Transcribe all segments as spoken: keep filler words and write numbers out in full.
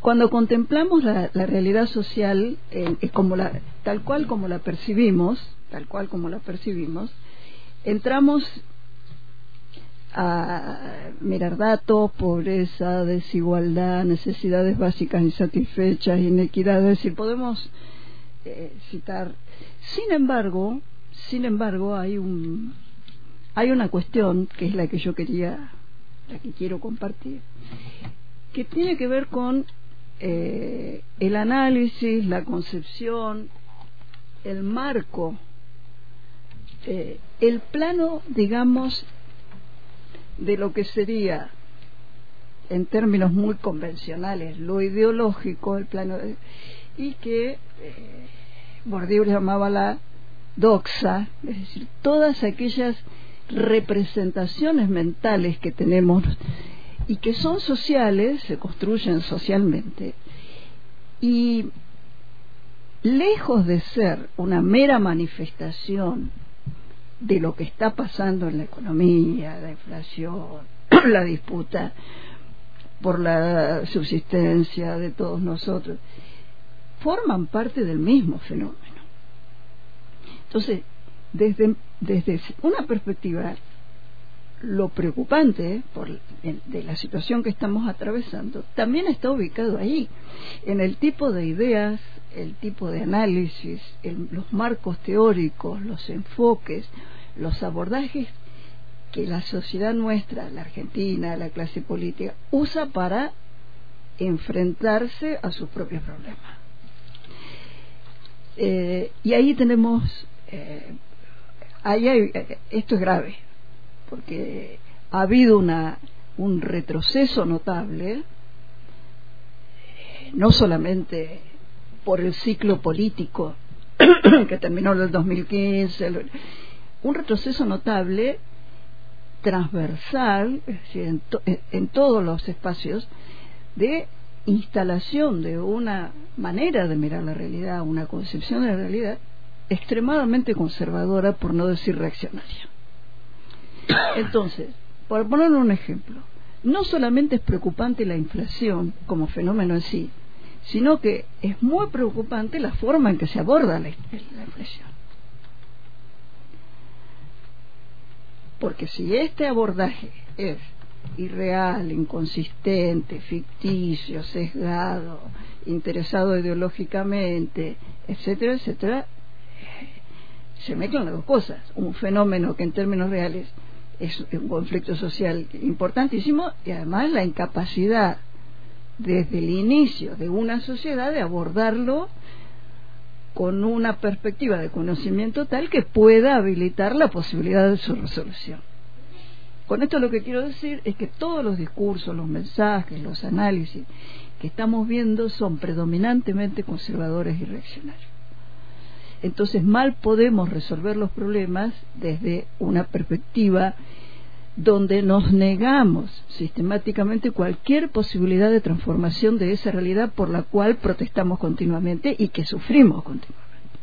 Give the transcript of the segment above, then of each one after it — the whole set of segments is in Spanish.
cuando contemplamos la, la realidad social eh, como la, tal cual como la percibimos, tal cual como la percibimos, entramos a mirar datos, pobreza, desigualdad, necesidades básicas insatisfechas, inequidad, es decir, podemos eh, citar. Sin embargo, sin embargo, hay un hay una cuestión que es la que yo quería, la que quiero compartir, que tiene que ver con eh, el análisis, la concepción, el marco, eh, el plano, digamos, de lo que sería, en términos muy convencionales, lo ideológico, el plano de, y que eh, Bourdieu llamaba la doxa, es decir, todas aquellas representaciones mentales que tenemos y que son sociales, se construyen socialmente, y lejos de ser una mera manifestación de lo que está pasando en la economía, la inflación, la disputa por la subsistencia de todos nosotros, forman parte del mismo fenómeno. Entonces, desde, desde una perspectiva, lo preocupante por, de la situación que estamos atravesando también está ubicado ahí, en el tipo de ideas, el tipo de análisis, el, los marcos teóricos, los enfoques, los abordajes que la sociedad nuestra, la Argentina, la clase política, usa para enfrentarse a sus propios problemas. Eh, y ahí tenemos, eh, ahí hay, esto es grave, porque ha habido una, un retroceso notable, no solamente por el ciclo político que terminó en el dos mil quince, un retroceso notable transversal, es decir, en, to, en todos los espacios, de instalación de una manera de mirar la realidad, una concepción de la realidad extremadamente conservadora, por no decir reaccionaria. Entonces, por poner un ejemplo, no solamente es preocupante la inflación como fenómeno en sí, sino que es muy preocupante la forma en que se aborda la, la inflación. Porque si este abordaje es irreal, inconsistente, ficticio, sesgado, interesado ideológicamente, etcétera, etcétera, se mezclan las dos cosas. Un fenómeno que en términos reales es un conflicto social importantísimo, y además la incapacidad desde el inicio de una sociedad de abordarlo con una perspectiva de conocimiento tal que pueda habilitar la posibilidad de su resolución. Con esto lo que quiero decir es que todos los discursos, los mensajes, los análisis que estamos viendo son predominantemente conservadores y reaccionarios. Entonces mal podemos resolver los problemas desde una perspectiva donde nos negamos sistemáticamente cualquier posibilidad de transformación de esa realidad por la cual protestamos continuamente y que sufrimos continuamente.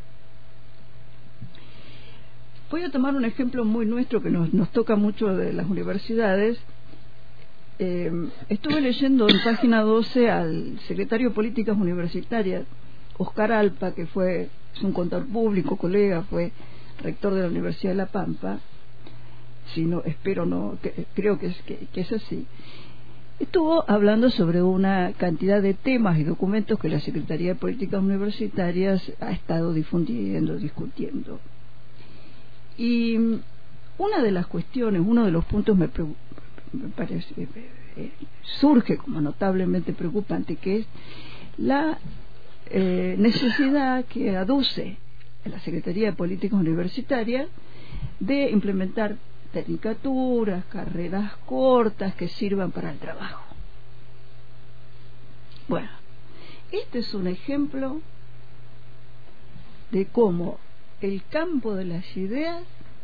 Voy a tomar un ejemplo muy nuestro que nos, nos toca mucho de las universidades. Eh, estuve leyendo en página doce al secretario de Políticas Universitarias, Oscar Alpa, que fue es un contador público, colega, fue rector de la Universidad de La Pampa, si no, espero no, que, creo que es, que, que es así. Estuvo hablando sobre una cantidad de temas y documentos que la Secretaría de Políticas Universitarias ha estado difundiendo, discutiendo. Y una de las cuestiones, uno de los puntos me, me parece eh, surge como notablemente preocupante, que es la eh, necesidad que aduce la Secretaría de Políticas Universitarias de implementar tecnicaturas, carreras cortas que sirvan para el trabajo. Bueno, este es un ejemplo de cómo el campo de las ideas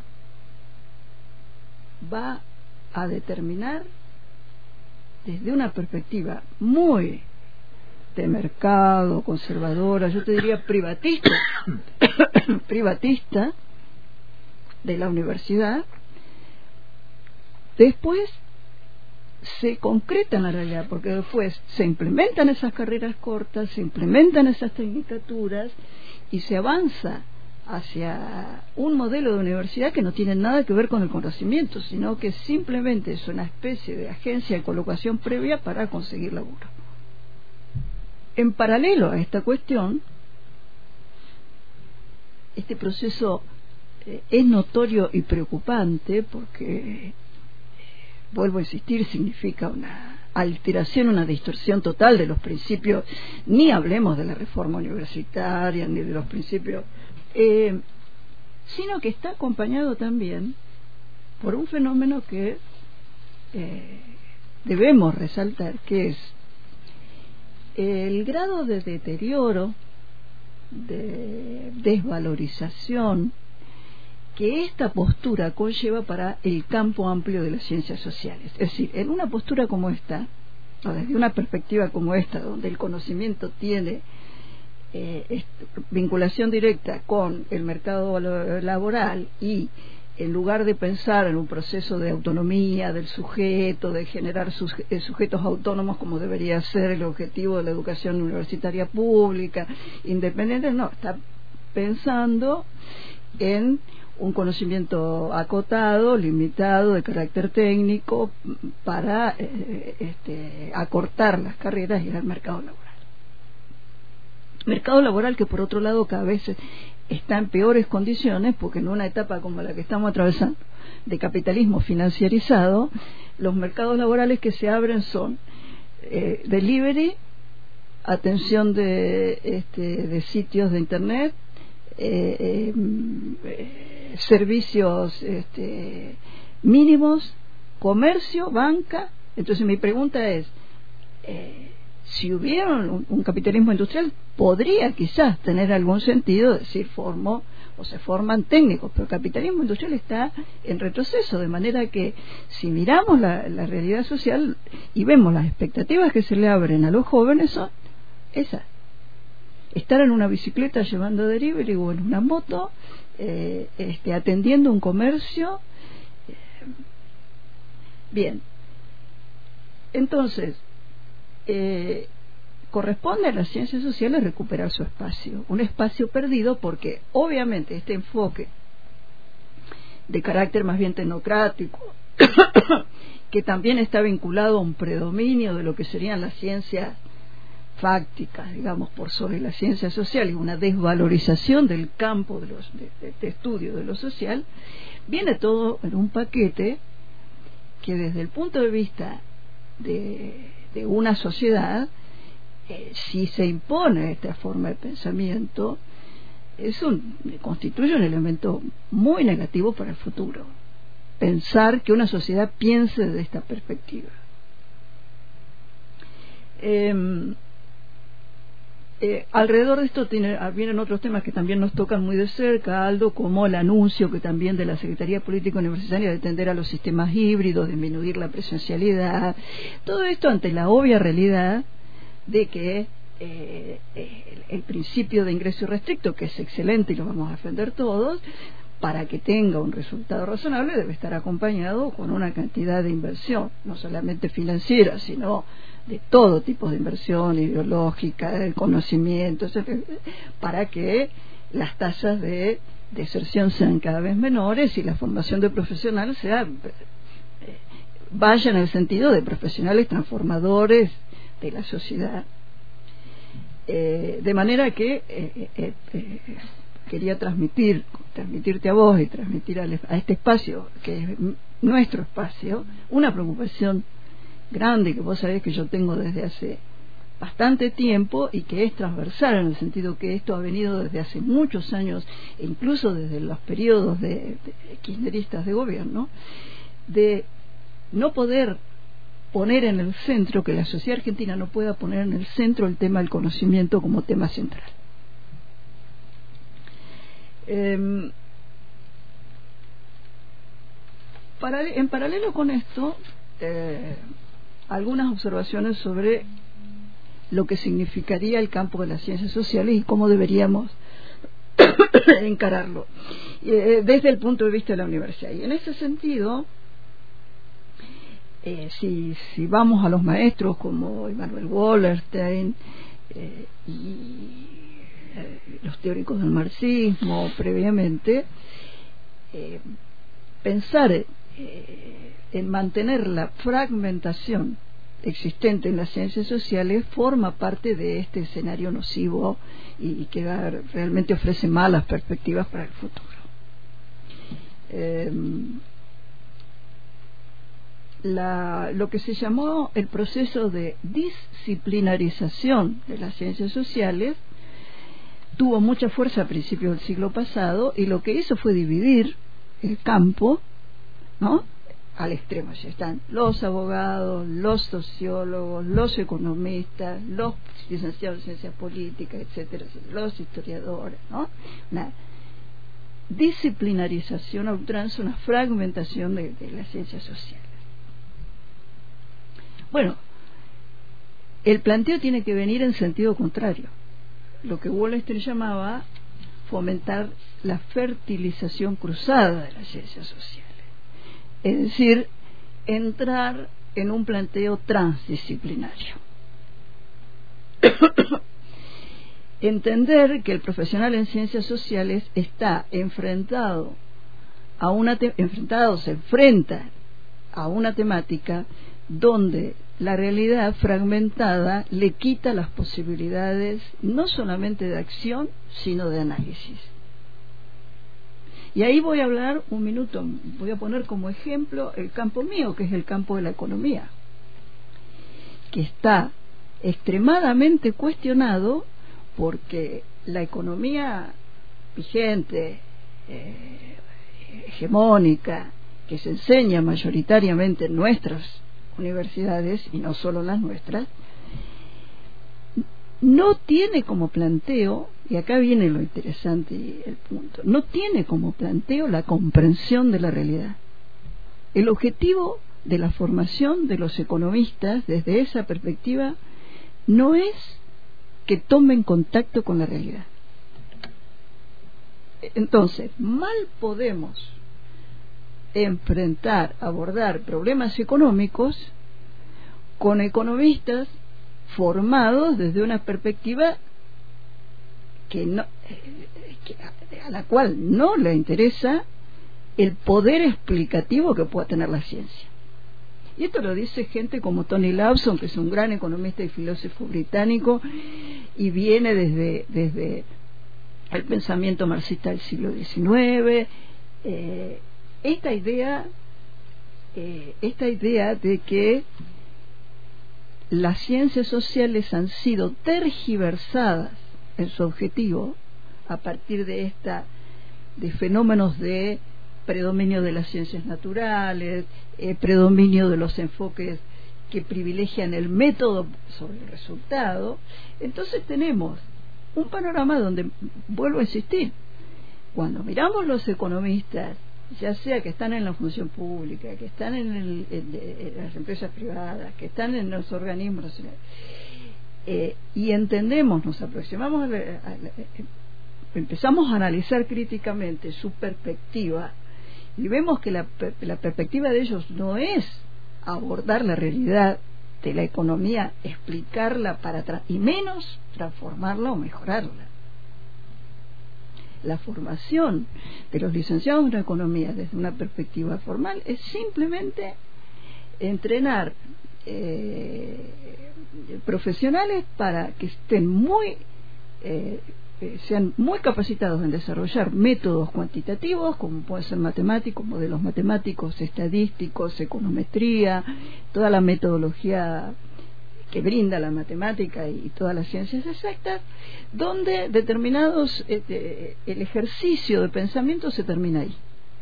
va a determinar desde una perspectiva muy de mercado, conservadora, yo te diría privatista, privatista de la universidad, después se concreta en la realidad, porque después se implementan esas carreras cortas, se implementan esas tecnicaturas y se avanza hacia un modelo de universidad que no tiene nada que ver con el conocimiento, sino que simplemente es una especie de agencia de colocación previa para conseguir laburo. En paralelo a esta cuestión, este proceso eh, es notorio y preocupante porque, eh, vuelvo a insistir, significa una alteración, una distorsión total de los principios, ni hablemos de la reforma universitaria, ni de los principios, eh, sino que está acompañado también por un fenómeno que eh, debemos resaltar, que es el grado de deterioro, de desvalorización que esta postura conlleva para el campo amplio de las ciencias sociales. Es decir, en una postura como esta, o desde una perspectiva como esta, donde el conocimiento tiene eh, vinculación directa con el mercado laboral y en lugar de pensar en un proceso de autonomía del sujeto, de generar sus, eh, sujetos autónomos como debería ser el objetivo de la educación universitaria pública, independiente, no, está pensando en un conocimiento acotado, limitado, de carácter técnico, para eh, este, acortar las carreras y ir al mercado laboral. Mercado laboral que por otro lado cada vez está en peores condiciones, porque en una etapa como la que estamos atravesando, de capitalismo financiarizado, los mercados laborales que se abren son eh, delivery, atención de, este, de sitios de internet, eh, eh, servicios este, mínimos, comercio, banca. Entonces mi pregunta es, eh, si hubiera un, un capitalismo industrial, podría quizás tener algún sentido decir formó o se forman técnicos, pero el capitalismo industrial está en retroceso, de manera que si miramos la, la realidad social y vemos las expectativas que se le abren a los jóvenes, son esas: estar en una bicicleta llevando delivery o en una moto, eh, este, atendiendo un comercio. Bien, entonces eh, corresponde a las ciencias sociales recuperar su espacio, un espacio perdido, porque obviamente este enfoque de carácter más bien tecnocrático que también está vinculado a un predominio de lo que serían las ciencias fácticas, digamos, por sobre las ciencias sociales, una desvalorización del campo de, los, de, de, de estudio de lo social, viene todo en un paquete que desde el punto de vista de, de una sociedad, eh, si se impone esta forma de pensamiento, es un, constituye un elemento muy negativo para el futuro, pensar que una sociedad piense desde esta perspectiva. Eh, Eh, alrededor de esto tiene, vienen otros temas que también nos tocan muy de cerca, Aldo, como el anuncio que también de la Secretaría Política Universitaria de tender a los sistemas híbridos, disminuir la presencialidad, todo esto ante la obvia realidad de que eh, el, el principio de ingreso irrestricto, que es excelente y lo vamos a defender todos, para que tenga un resultado razonable debe estar acompañado con una cantidad de inversión, no solamente financiera, sino de todo tipo de inversión ideológica, de conocimiento, etcétera, para que las tasas de deserción sean cada vez menores y la formación de profesionales sea eh, vaya en el sentido de profesionales transformadores de la sociedad. Eh, de manera que eh, eh, eh, quería transmitir, transmitirte a vos y transmitir a, a este espacio, que es nuestro espacio, una preocupación grande que vos sabés que yo tengo desde hace bastante tiempo y que es transversal, en el sentido que esto ha venido desde hace muchos años, e incluso desde los periodos de, de kirchneristas de gobierno, de no poder poner en el centro, que la sociedad argentina no pueda poner en el centro el tema del conocimiento como tema central. Eh, para, en paralelo con esto, eh, algunas observaciones sobre lo que significaría el campo de las ciencias sociales y cómo deberíamos encararlo eh, desde el punto de vista de la universidad. Y en ese sentido, eh, si, si vamos a los maestros como Immanuel Wallerstein eh, y eh, los teóricos del marxismo previamente, eh, pensar eh, en mantener la fragmentación existente en las ciencias sociales forma parte de este escenario nocivo y, y que da, realmente ofrece malas perspectivas para el futuro. Eh, la, lo que se llamó el proceso de disciplinarización de las ciencias sociales tuvo mucha fuerza a principios del siglo pasado, y lo que hizo fue dividir el campo, ¿no?, al extremo. Ya están los abogados, los sociólogos, los economistas, los licenciados en ciencias políticas, etcétera, etcétera, los historiadores, ¿no? Una disciplinarización a ultranza, una fragmentación de, de las ciencias sociales. Bueno, el planteo tiene que venir en sentido contrario, lo que Wallerstein llamaba fomentar la fertilización cruzada de las ciencias sociales. Es decir, entrar en un planteo transdisciplinario. Entender que el profesional en ciencias sociales está enfrentado a una te- enfrentado, se enfrenta a una temática donde la realidad fragmentada le quita las posibilidades no solamente de acción, sino de análisis. Y ahí voy a hablar un minuto, voy a poner como ejemplo el campo mío, que es el campo de la economía, que está extremadamente cuestionado porque la economía vigente, eh, hegemónica, que se enseña mayoritariamente en nuestras universidades, y no solo en las nuestras, no tiene como planteo, y acá viene lo interesante y el punto, no tiene como planteo la comprensión de la realidad. El objetivo de la formación de los economistas desde esa perspectiva no es que tomen contacto con la realidad. Entonces, mal podemos enfrentar, abordar problemas económicos con economistas formados desde una perspectiva que no, que a la cual no le interesa el poder explicativo que pueda tener la ciencia. Y esto lo dice gente como Tony Lawson, que es un gran economista y filósofo británico y viene desde, desde el pensamiento marxista del siglo diecinueve. Eh, esta idea eh, esta idea de que las ciencias sociales han sido tergiversadas en su objetivo a partir de esta de fenómenos de predominio de las ciencias naturales, eh, predominio de los enfoques que privilegian el método sobre el resultado. Entonces tenemos un panorama donde, vuelvo a insistir, cuando miramos los economistas, ya sea que están en la función pública, que están en, el, en, en las empresas privadas, que están en los organismos, eh, y entendemos, nos aproximamos a la, a la, empezamos a analizar críticamente su perspectiva y vemos que la, la perspectiva de ellos no es abordar la realidad de la economía, explicarla para tra- y menos transformarla o mejorarla. La formación de los licenciados en economía desde una perspectiva formal es simplemente entrenar eh, profesionales para que estén muy eh, eh, sean muy capacitados en desarrollar métodos cuantitativos, como pueden ser matemáticos, modelos matemáticos, estadísticos, econometría, toda la metodología que brinda la matemática y todas las ciencias exactas, donde determinados eh, el ejercicio de pensamiento se termina ahí.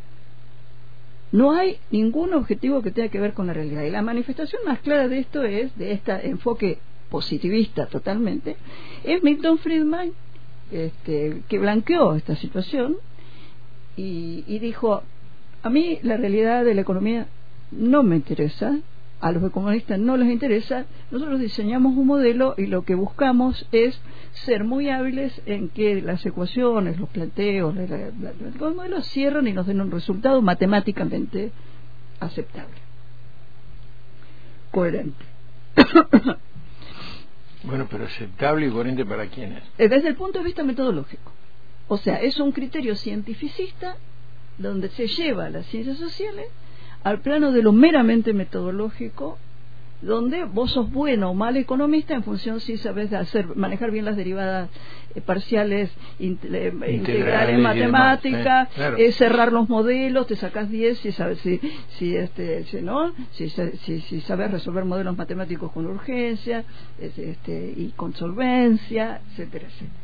No hay ningún objetivo que tenga que ver con la realidad, y la manifestación más clara de esto es, de este enfoque positivista totalmente, es Milton Friedman, este, que blanqueó esta situación y, y dijo: a mí la realidad de la economía no me interesa, a los economistas no les interesa, nosotros diseñamos un modelo y lo que buscamos es ser muy hábiles en que las ecuaciones, los planteos, la, la, la, los modelos cierran y nos den un resultado matemáticamente aceptable. coherente. Bueno, pero aceptable y coherente ¿para quiénes? Desde el punto de vista metodológico. O sea, es un criterio cientificista donde se lleva las ciencias sociales al plano de lo meramente metodológico, donde vos sos bueno o mal economista en función si sabes de hacer manejar bien las derivadas eh, parciales int, eh, integrales, integrales matemáticas, eh, claro. eh, cerrar los modelos, te sacás diez si sabes si si este si no si, si, si sabes resolver modelos matemáticos con urgencia este y con solvencia, etcétera, etcétera.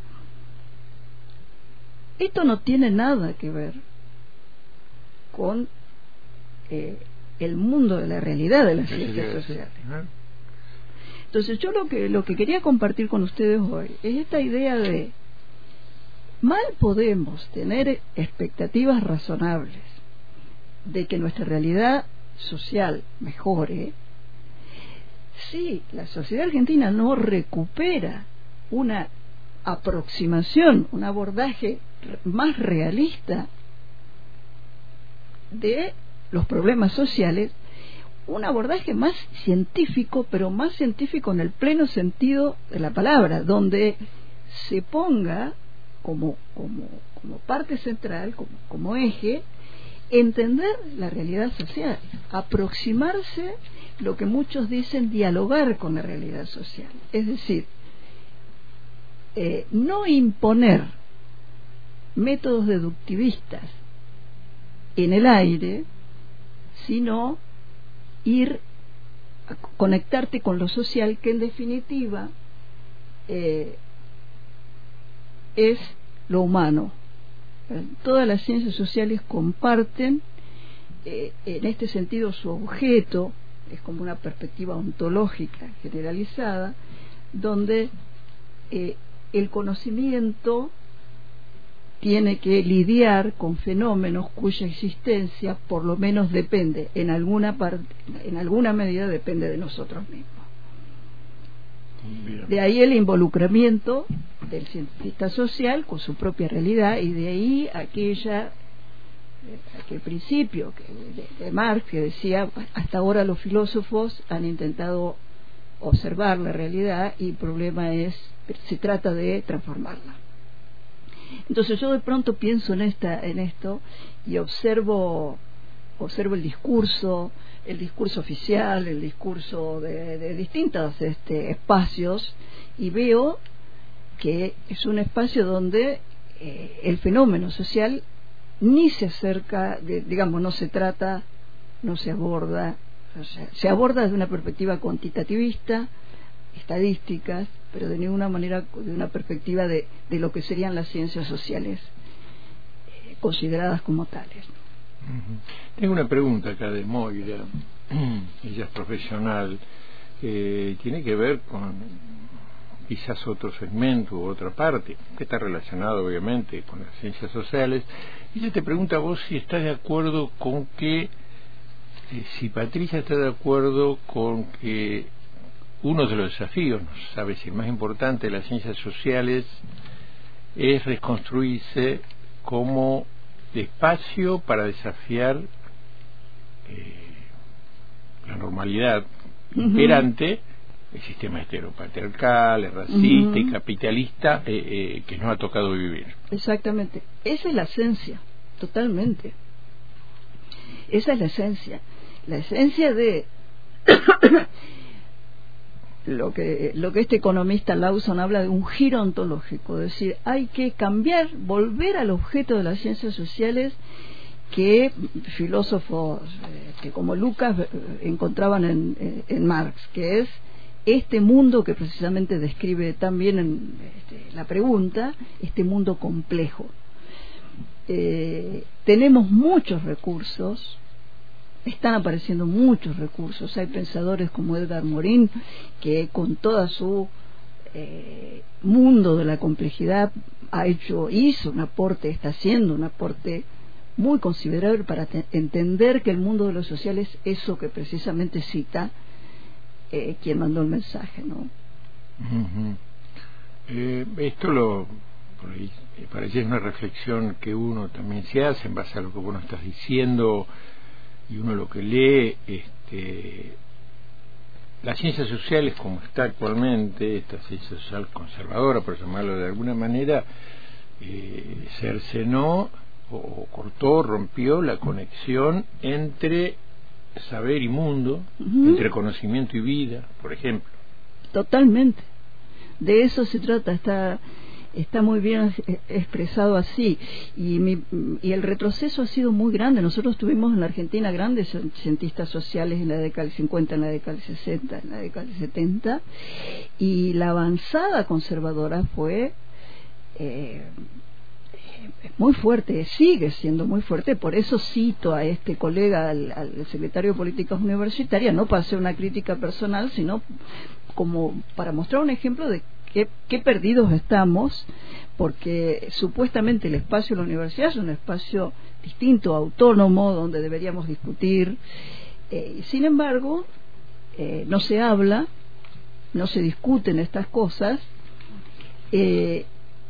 Esto no tiene nada que ver con eh, el mundo de la realidad de las ciencias sociales. Entonces yo lo que lo que quería compartir con ustedes hoy es esta idea de mal podemos tener expectativas razonables de que nuestra realidad social mejore si la sociedad argentina no recupera una aproximación, un abordaje más realista de los problemas sociales, un abordaje más científico, pero más científico en el pleno sentido de la palabra, donde se ponga como, como, como parte central, como, como eje, entender la realidad social, aproximarse, lo que muchos dicen, dialogar con la realidad social. Es decir, eh, no imponer métodos deductivistas en el aire, sino ir a conectarte con lo social, que en definitiva eh, es lo humano. Todas las ciencias sociales comparten eh, en este sentido su objeto, es como una perspectiva ontológica generalizada, donde eh, el conocimiento tiene que lidiar con fenómenos cuya existencia por lo menos depende, en alguna parte, en alguna medida depende de nosotros mismos. Bien. De ahí el involucramiento del cientista social con su propia realidad, y de ahí aquella aquel principio que, de, de Marx, que decía: hasta ahora los filósofos han intentado observar la realidad y el problema es, se trata de transformarla. Entonces yo de pronto pienso en esta en esto y observo observo el discurso el discurso oficial, el discurso de, de distintos este, espacios, y veo que es un espacio donde eh, el fenómeno social ni se acerca, de, digamos, no se trata, no se aborda, o sea, se aborda desde una perspectiva cuantitativista, estadísticas, pero de ninguna manera de una perspectiva de, de lo que serían las ciencias sociales eh, consideradas como tales. Uh-huh. Tengo una pregunta acá de Moira, ella es profesional, eh, tiene que ver con quizás otro segmento u otra parte, que está relacionado obviamente con las ciencias sociales. Ella te pregunta a vos si estás de acuerdo con que, eh, si Patricia está de acuerdo con que uno de los desafíos, no se sabe si el más importante de las ciencias sociales, es reconstruirse como espacio para desafiar eh, la normalidad uh-huh. imperante, el sistema heteropatriarcal, el racista uh-huh. y capitalista eh, eh, que nos ha tocado vivir. Exactamente, esa es la esencia, totalmente. Esa es la esencia, la esencia de lo que lo que este economista Lawson habla de un giro ontológico, es decir, hay que cambiar, volver al objeto de las ciencias sociales que filósofos eh, que como Lucas eh, encontraban en, eh, en Marx, que es este mundo que precisamente describe también en este, la pregunta, este mundo complejo. Eh, tenemos muchos recursos, están apareciendo muchos recursos, hay pensadores como Edgar Morin que con toda su eh, mundo de la complejidad ha hecho, hizo un aporte, está haciendo un aporte muy considerable para te- entender que el mundo de lo social es eso que precisamente cita eh, quien mandó el mensaje, ¿no? Uh-huh. Eh, esto lo por ahí, eh, parece una reflexión que uno también se hace en base a lo que vos nos estás diciendo, y uno lo que lee, este, las ciencias sociales, como está actualmente, esta ciencia social conservadora, por llamarlo de alguna manera, eh, cercenó o, o cortó, rompió la conexión entre saber y mundo, uh-huh. entre conocimiento y vida, por ejemplo. Totalmente. De eso se trata, está está muy bien expresado así, y, mi, y el retroceso ha sido muy grande. Nosotros tuvimos en la Argentina grandes cientistas sociales en la década del cincuenta, en la década del sesenta, en la década del setenta, y la avanzada conservadora fue eh, muy fuerte, sigue siendo muy fuerte. Por eso cito a este colega, al, al secretario de Políticas Universitarias, no para hacer una crítica personal, sino como para mostrar un ejemplo de Qué, qué perdidos estamos, porque supuestamente el espacio de la universidad es un espacio distinto, autónomo, donde deberíamos discutir. Eh, sin embargo, eh, no se habla, no se discuten estas cosas, eh,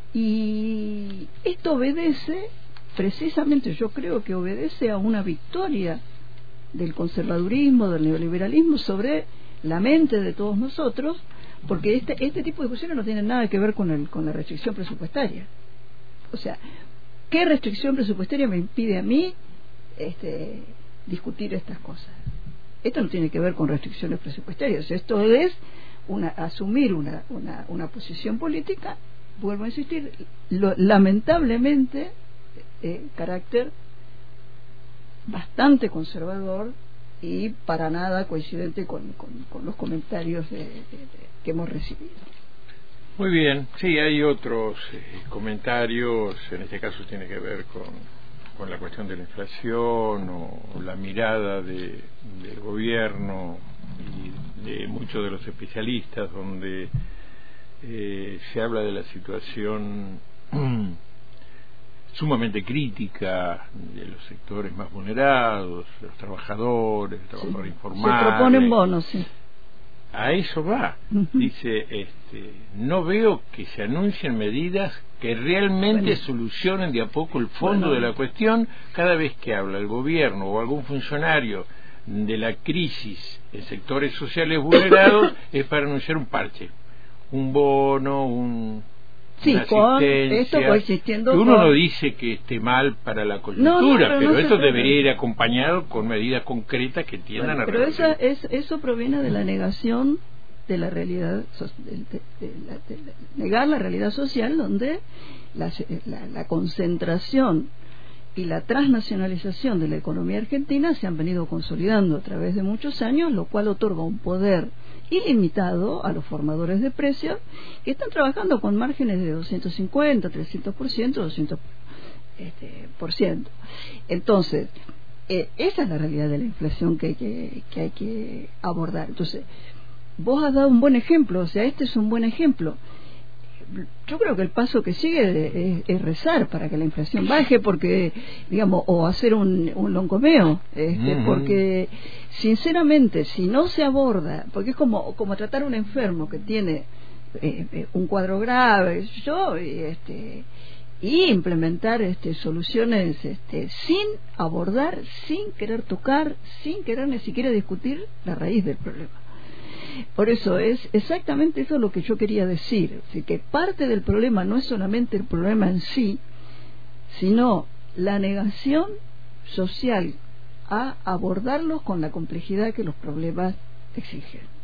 y esto obedece, precisamente yo creo que obedece a una victoria del conservadurismo, del neoliberalismo sobre la mente de todos nosotros, porque este este tipo de discusiones no tienen nada que ver con el con la restricción presupuestaria. O sea, ¿qué restricción presupuestaria me impide a mí este, discutir estas cosas? Esto no tiene que ver con restricciones presupuestarias. Esto es una asumir una una, una posición política, vuelvo a insistir, lo, lamentablemente eh, carácter bastante conservador y para nada coincidente con, con, con los comentarios de, de, de, que hemos recibido. Muy bien, sí, hay otros eh, comentarios, en este caso tiene que ver con, con la cuestión de la inflación o la mirada de, del gobierno y de muchos de los especialistas, donde eh, se habla de la situación sumamente crítica de los sectores más vulnerados, de los trabajadores, los trabajadores sí. informales. Se proponen bonos, sí. A eso va. Uh-huh. Dice, este, no veo que se anuncien medidas que realmente bueno. solucionen de a poco el fondo bueno. de la cuestión. Cada vez que habla el gobierno o algún funcionario de la crisis en sectores sociales vulnerados es para anunciar un parche, un bono, un... Sí, con esto coexistiendo. Uno con... no dice que esté mal para la coyuntura, no, no, pero, pero no esto debería ir acompañado con medidas concretas que tiendan bueno, a pero esa, es, eso proviene de la negación de la realidad, de, de, de, la, de, de negar la realidad social, donde la, la, la concentración y la transnacionalización de la economía argentina se han venido consolidando a través de muchos años, lo cual otorga un poder ilimitado a los formadores de precios que están trabajando con márgenes de doscientos cincuenta, trescientos por ciento, doscientos por ciento. Entonces, eh, esa es la realidad de la inflación que hay que, que hay que abordar. Entonces, vos has dado un buen ejemplo, o sea, este es un buen ejemplo. Yo creo que el paso que sigue es, es rezar para que la inflación baje, porque, digamos, o hacer un, un longomeo, este, uh-huh. porque sinceramente, si no se aborda, porque es como, como tratar a un enfermo que tiene eh, un cuadro grave, yo, y, este, y implementar este, soluciones este, sin abordar, sin querer tocar, sin querer ni siquiera discutir la raíz del problema. Por eso es exactamente eso lo que yo quería decir, así que parte del problema no es solamente el problema en sí, sino la negación social a abordarlos con la complejidad que los problemas exigen.